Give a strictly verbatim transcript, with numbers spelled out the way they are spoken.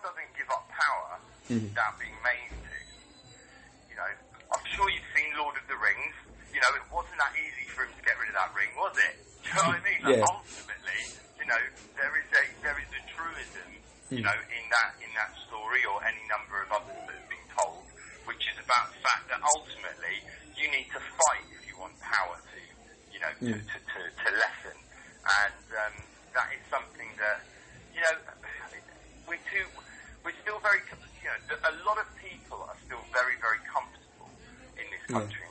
doesn't give up power mm. without being made to. You know, I'm sure you've seen Lord of the Rings. You know, it wasn't that easy for him to get rid of that ring, was it? Do you know what I mean? Like, yeah. ultimately, you know, there is a there is a truism, you mm. know, in that in that story or any number of others that have been told, which is about the fact that ultimately you need to fight if you want power to, you know, to mm. to, to, to lessen, and um, that is something that, you know, we're too we're still very, you know, a lot of people are still very very comfortable in this country. Yeah.